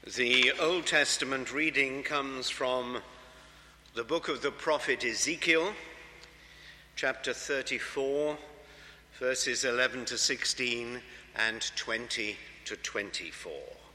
The Old Testament reading comes from the book of the prophet Ezekiel, chapter 34, verses 11 to 16 and 20 to 24.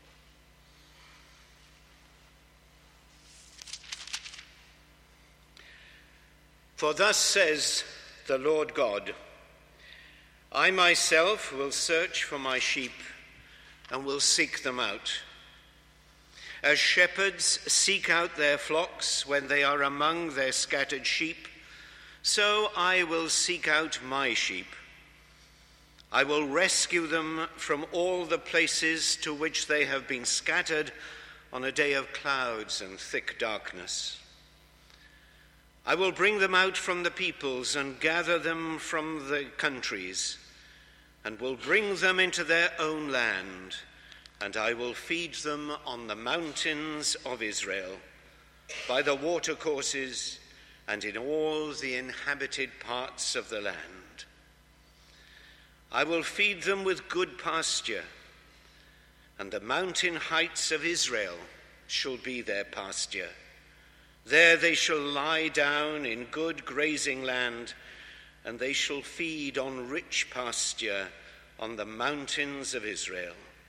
For thus says the Lord God, I myself will search for my sheep and will seek them out. As shepherds seek out their flocks when they are among their scattered sheep, so I will seek out my sheep. I will rescue them from all the places to which they have been scattered on a day of clouds and thick darkness. I will bring them out from the peoples and gather them from the countries, and will bring them into their own land, and I will feed them on the mountains of Israel, by the watercourses, and in all the inhabited parts of the land. I will feed them with good pasture, and the mountain heights of Israel shall be their pasture. There they shall lie down in good grazing land, and they shall feed on rich pasture on the mountains of Israel.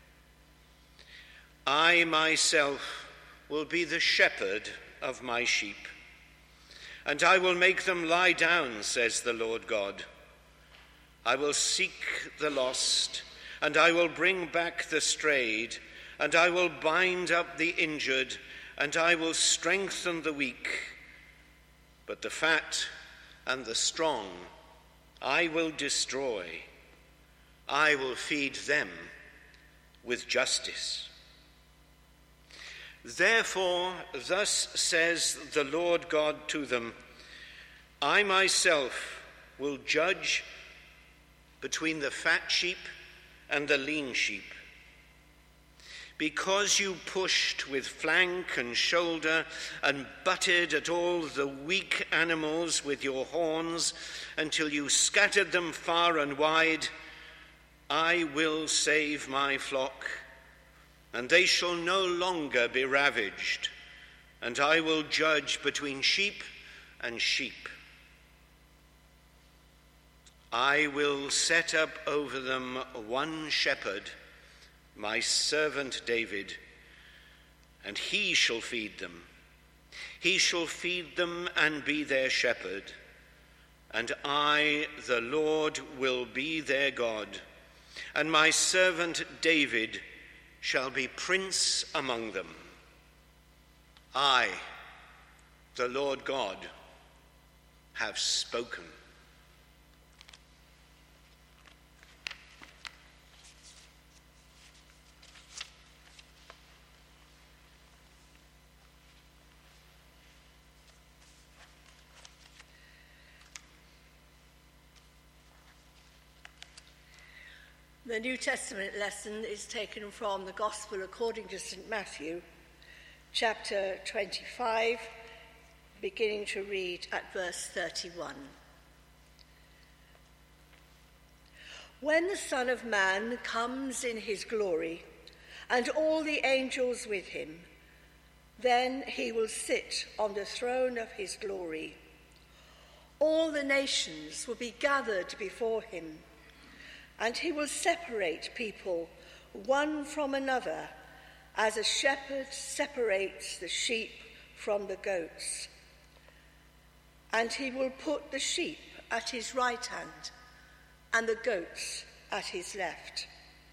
I myself will be the shepherd of my sheep, and I will make them lie down, says the Lord God. I will seek the lost, and I will bring back the strayed, and I will bind up the injured, and I will strengthen the weak. But the fat and the strong I will destroy. I will feed them with justice. Therefore, thus says the Lord God to them, I myself will judge between the fat sheep and the lean sheep. Because you pushed with flank and shoulder and butted at all the weak animals with your horns until you scattered them far and wide, I will save my flock, and they shall no longer be ravaged, and I will judge between sheep and sheep. I will set up over them one shepherd, my servant David, and he shall feed them. He shall feed them and be their shepherd, and I, the Lord, will be their God, and my servant David shall be prince among them. I, the Lord God, have spoken. The New Testament lesson is taken from the Gospel according to St. Matthew, chapter 25, beginning to read at verse 31. When the Son of Man comes in his glory, and all the angels with him, then he will sit on the throne of his glory. All the nations will be gathered before him, and he will separate people one from another, as a shepherd separates the sheep from the goats. And he will put the sheep at his right hand and the goats at his left.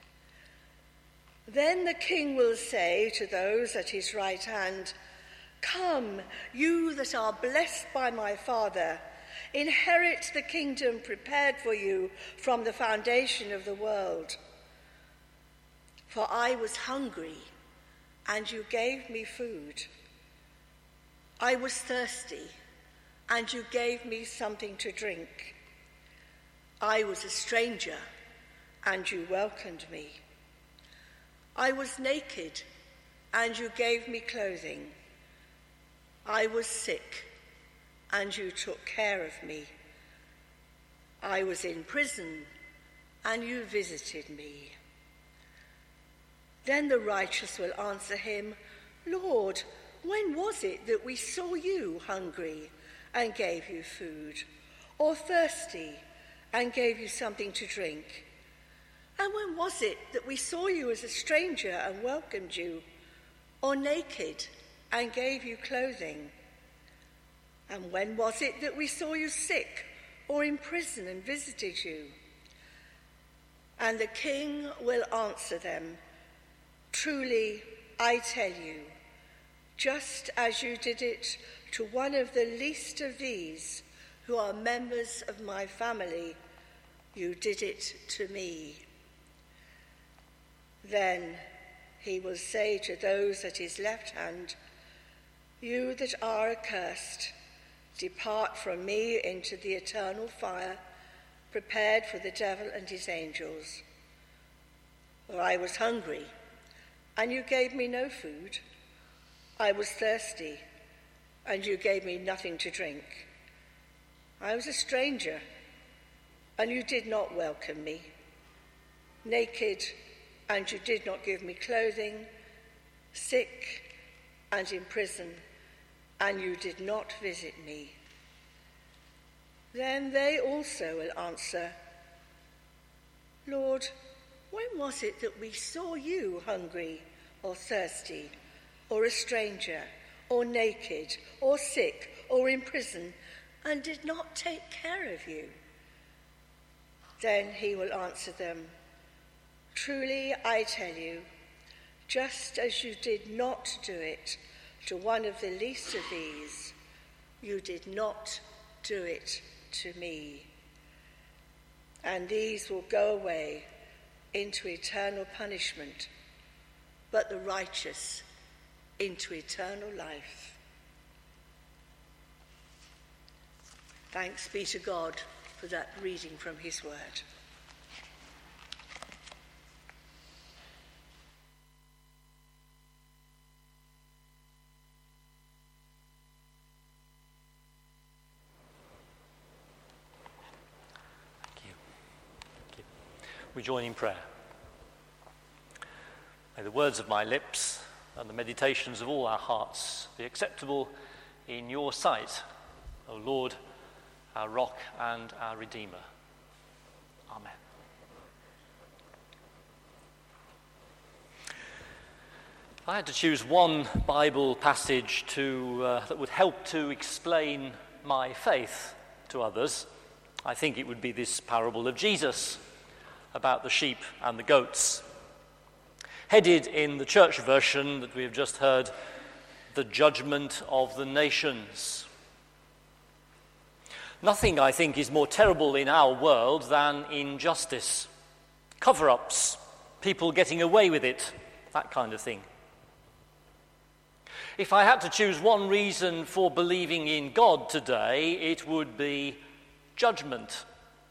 Then the king will say to those at his right hand, Come, you that are blessed by my Father, inherit the kingdom prepared for you from the foundation of the world. For I was hungry, and you gave me food. I was thirsty, and you gave me something to drink. I was a stranger, and you welcomed me. I was naked, and you gave me clothing. I was sick, and you took care of me. I was in prison, and you visited me. Then the righteous will answer him, Lord, when was it that we saw you hungry and gave you food, or thirsty and gave you something to drink? And when was it that we saw you as a stranger and welcomed you, or naked and gave you clothing? And when was it that we saw you sick or in prison and visited you? And the king will answer them, Truly, I tell you, just as you did it to one of the least of these who are members of my family, you did it to me. Then he will say to those at his left hand, You that are accursed, depart from me into the eternal fire, prepared for the devil and his angels. For I was hungry, and you gave me no food. I was thirsty, and you gave me nothing to drink. I was a stranger, and you did not welcome me. Naked, and you did not give me clothing. Sick and in prison, and you did not visit me. Then they also will answer, Lord, when was it that we saw you hungry or thirsty, or a stranger, or naked, or sick, or in prison, and did not take care of you? Then he will answer them, Truly I tell you, just as you did not do it to one of the least of these, you did not do it to me. And these will go away into eternal punishment, but the righteous into eternal life. Thanks be to God for that reading from his word. We join in prayer. May the words of my lips and the meditations of all our hearts be acceptable in your sight, O Lord, our rock and our Redeemer. Amen. If I had to choose one Bible passage that would help to explain my faith to others, I think it would be this parable of Jesus about the sheep and the goats. Headed in the church version that we have just heard, the judgment of the nations. Nothing, I think, is more terrible in our world than injustice, cover-ups, people getting away with it, that kind of thing. If I had to choose one reason for believing in God today, it would be judgment.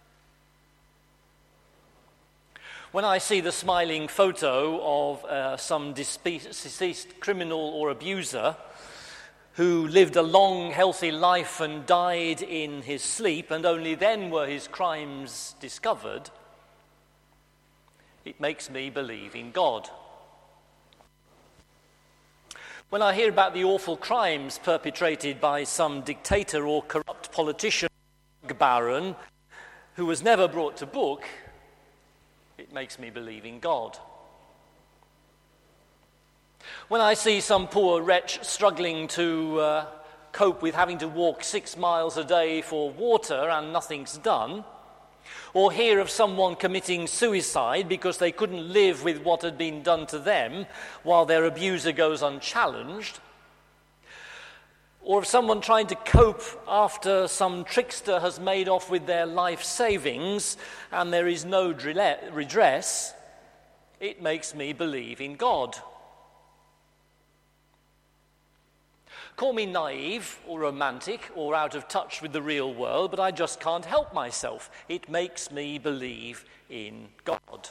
When I see the smiling photo of some deceased criminal or abuser who lived a long, healthy life and died in his sleep, and only then were his crimes discovered, it makes me believe in God. When I hear about the awful crimes perpetrated by some dictator or corrupt politician, baron, who was never brought to book, it makes me believe in God. When I see some poor wretch struggling to cope with having to walk 6 miles a day for water and nothing's done, or hear of someone committing suicide because they couldn't live with what had been done to them while their abuser goes unchallenged, or of someone trying to cope after some trickster has made off with their life savings and there is no redress, it makes me believe in God. Call me naive or romantic or out of touch with the real world, but I just can't help myself. It makes me believe in God.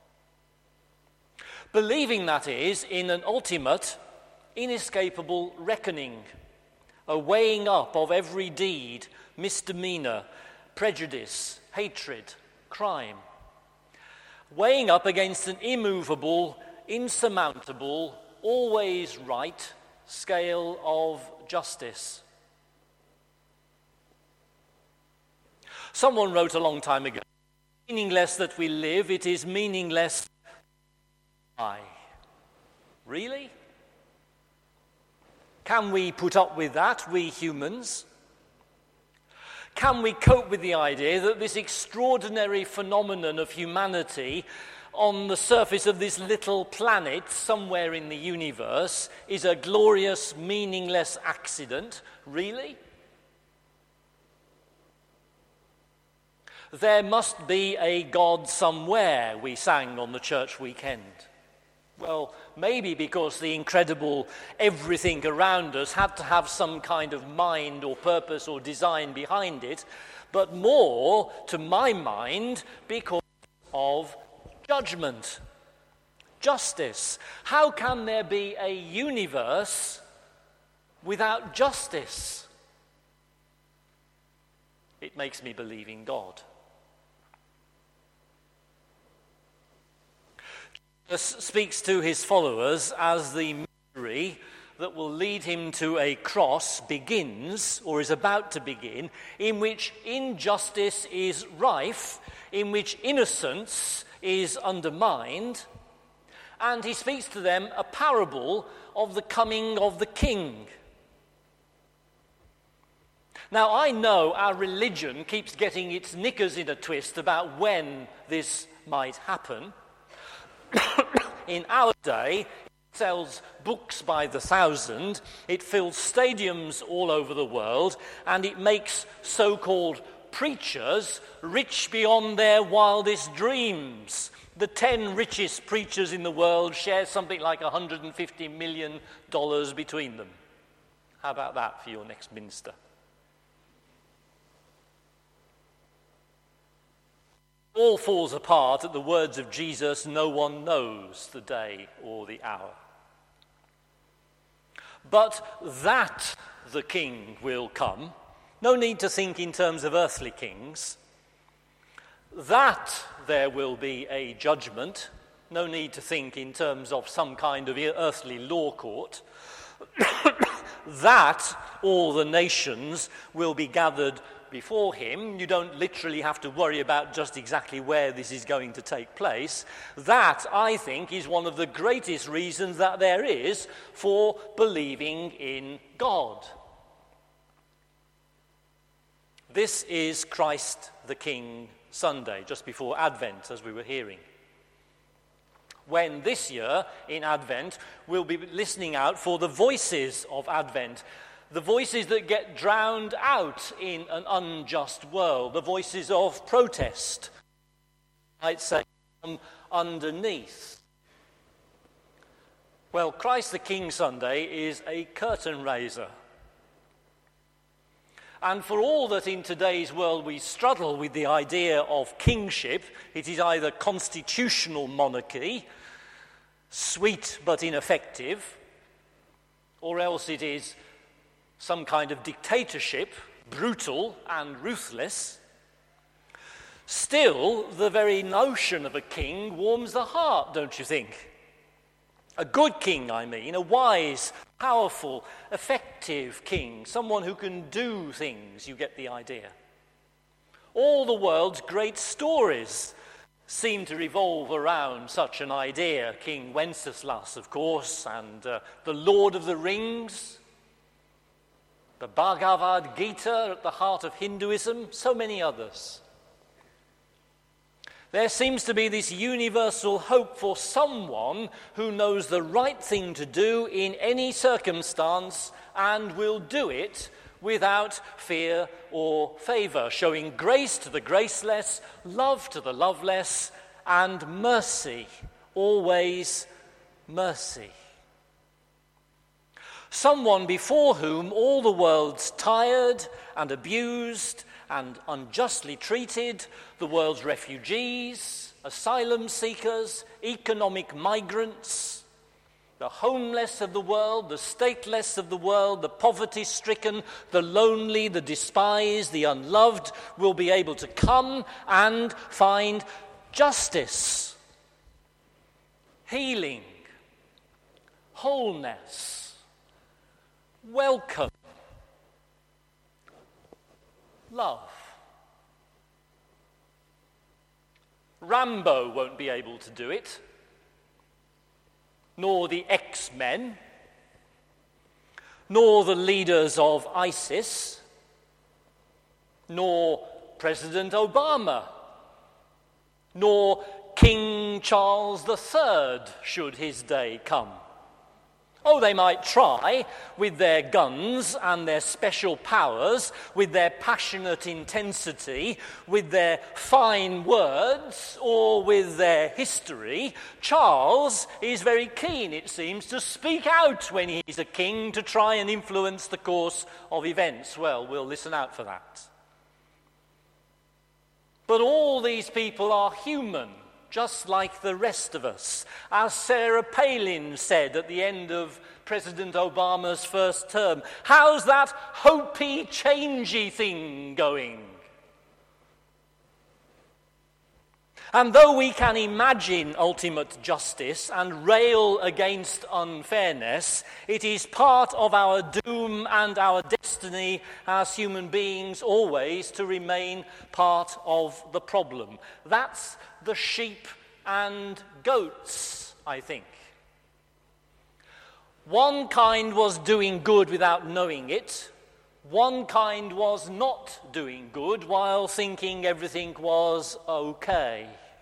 Believing, that is, in an ultimate, inescapable reckoning, a weighing up of every deed, misdemeanor, prejudice, hatred, crime. Weighing up against an immovable, insurmountable, always right scale of justice. Someone wrote a long time ago, meaningless that we live, it is meaningless I. Really? Can we put up with that, we humans? Can we cope with the idea that this extraordinary phenomenon of humanity on the surface of this little planet somewhere in the universe is a glorious, meaningless accident? Really? There must be a God somewhere, we sang on the church weekend. Well, maybe because the incredible everything around us had to have some kind of mind or purpose or design behind it, but more, to my mind, because of judgment, justice. How can there be a universe without justice? It makes me believe in God. Jesus speaks to his followers as the mystery that will lead him to a cross begins, or is about to begin, in which injustice is rife, in which innocence is undermined, and he speaks to them a parable of the coming of the king. Now, I know our religion keeps getting its knickers in a twist about when this might happen. In our day, it sells books by the thousand, it fills stadiums all over the world, and it makes so-called preachers rich beyond their wildest dreams. The 10 richest preachers in the world share something like $150 million between them. How about that for your next minister? All falls apart at the words of Jesus, no one knows the day or the hour. But that the king will come, no need to think in terms of earthly kings. That there will be a judgment, no need to think in terms of some kind of earthly law court. That all the nations will be gathered before him. You don't literally have to worry about just exactly where this is going to take place. That, I think, is one of the greatest reasons that there is for believing in God. This is Christ the King Sunday, just before Advent, as we were hearing. When this year, in Advent, we'll be listening out for the voices of Advent, the voices that get drowned out in an unjust world, the voices of protest, I'd say, from underneath. Well, Christ the King Sunday is a curtain raiser. And for all that in today's world we struggle with the idea of kingship, it is either constitutional monarchy, sweet but ineffective, or else it is some kind of dictatorship, brutal and ruthless. Still, the very notion of a king warms the heart, don't you think? A good king, I mean, a wise, powerful, effective king, someone who can do things, you get the idea. All the world's great stories seem to revolve around such an idea. King Wenceslas, of course, and the Lord of the Rings, the Bhagavad Gita at the heart of Hinduism, so many others. There seems to be this universal hope for someone who knows the right thing to do in any circumstance and will do it without fear or favor, showing grace to the graceless, love to the loveless, and mercy, always mercy. Someone before whom all the world's tired and abused and unjustly treated, the world's refugees, asylum seekers, economic migrants, the homeless of the world, the stateless of the world, the poverty-stricken, the lonely, the despised, the unloved, will be able to come and find justice, healing, wholeness, welcome, love. Rambo won't be able to do it, nor the X-Men, nor the leaders of ISIS, nor President Obama, nor King Charles III, should his day come. Oh, they might try with their guns and their special powers, with their passionate intensity, with their fine words, or with their history. Charles is very keen, it seems, to speak out when he's a king to try and influence the course of events. Well, we'll listen out for that. But all these people are human, just like the rest of us. As Sarah Palin said at the end of President Obama's first term, how's that hopey, changey thing going? And though we can imagine ultimate justice and rail against unfairness, it is part of our doom and our destiny as human beings always to remain part of the problem. That's the sheep and goats, I think. One kind was doing good without knowing it. One kind was not doing good while thinking everything was okay.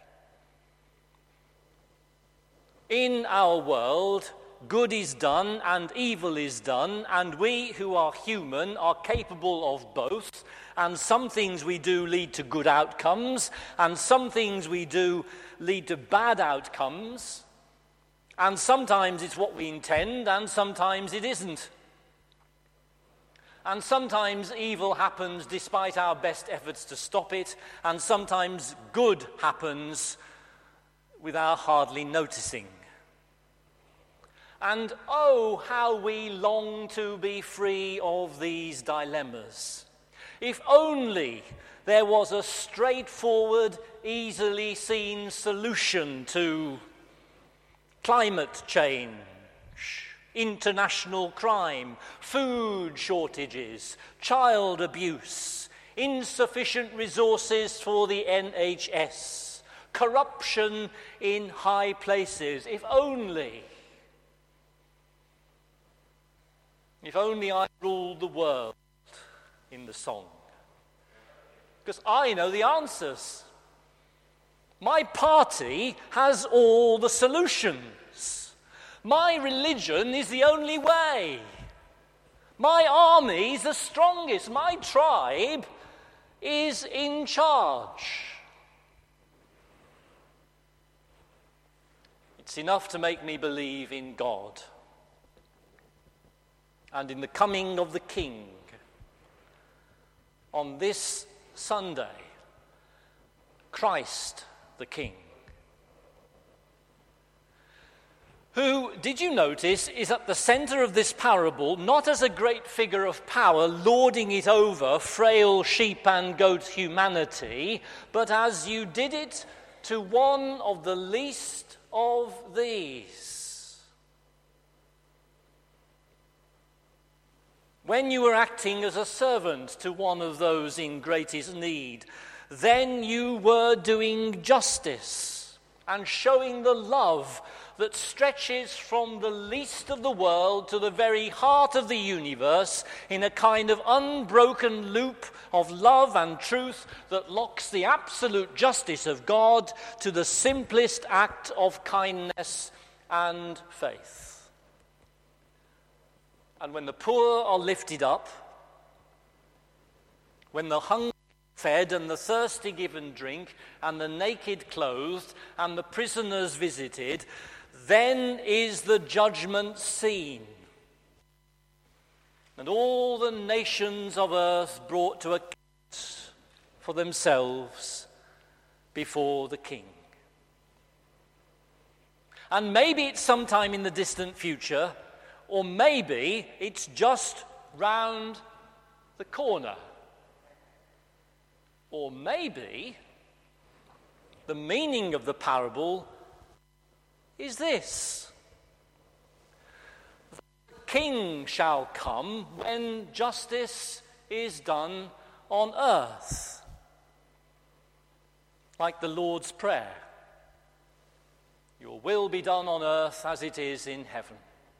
In our world, good is done and evil is done, and we who are human are capable of both, and some things we do lead to good outcomes, and some things we do lead to bad outcomes, and sometimes it's what we intend, and sometimes it isn't. And sometimes evil happens despite our best efforts to stop it, and sometimes good happens with our hardly noticing. And oh, how we long to be free of these dilemmas. If only there was a straightforward, easily seen solution to climate change, international crime, food shortages, child abuse, insufficient resources for the NHS, corruption in high places. If only I ruled the world, in the song. Because I know the answers. My party has all the solutions. My religion is the only way. My army's the strongest. My tribe is in charge. It's enough to make me believe in God and in the coming of the King on this Sunday, Christ the King, who, did you notice, is at the center of this parable, not as a great figure of power lording it over frail sheep and goat humanity, but as you did it to one of the least of these. When you were acting as a servant to one of those in greatest need, then you were doing justice and showing the love that stretches from the least of the world to the very heart of the universe in a kind of unbroken loop of love and truth that locks the absolute justice of God to the simplest act of kindness and faith. And when the poor are lifted up, when the hungry are fed and the thirsty given drink and the naked clothed and the prisoners visited, then is the judgment seen, and all the nations of earth brought to account for themselves before the King. And maybe it's sometime in the distant future, or maybe it's just round the corner. Or maybe the meaning of the parable is this: king shall come when justice is done on earth. Like the Lord's Prayer. Your will be done on earth as it is in heaven.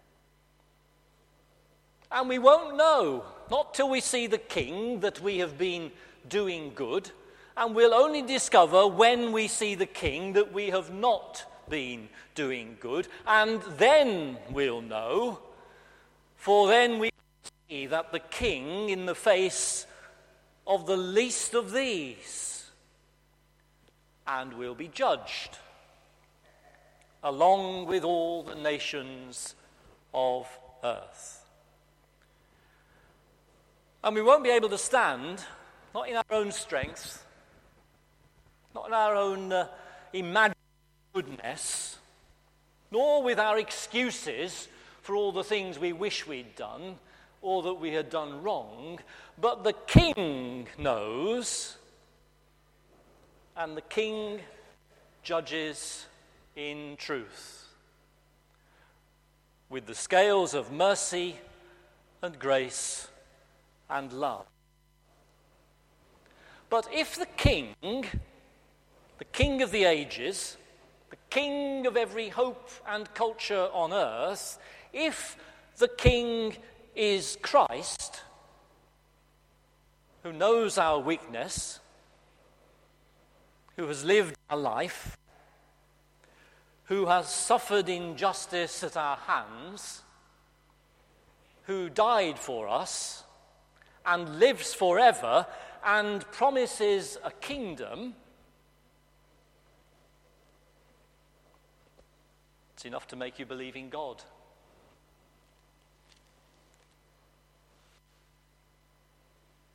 And we won't know, not till we see the king, that we have been doing good. And we'll only discover when we see the king that we have not been doing good. And then we'll know, for then we see that the king in the face of the least of these, and will be judged along with all the nations of earth. And we won't be able to stand, not in our own strength, not in our own imagined goodness, nor with our excuses for all the things we wish we'd done or that we had done wrong, but the king knows, and the king judges in truth, with the scales of mercy and grace and love. But if the king of the ages, the king of every hope and culture on earth, if the king is Christ, who knows our weakness, who has lived our life, who has suffered injustice at our hands, who died for us and lives forever and promises a kingdom, it's enough to make you believe in God.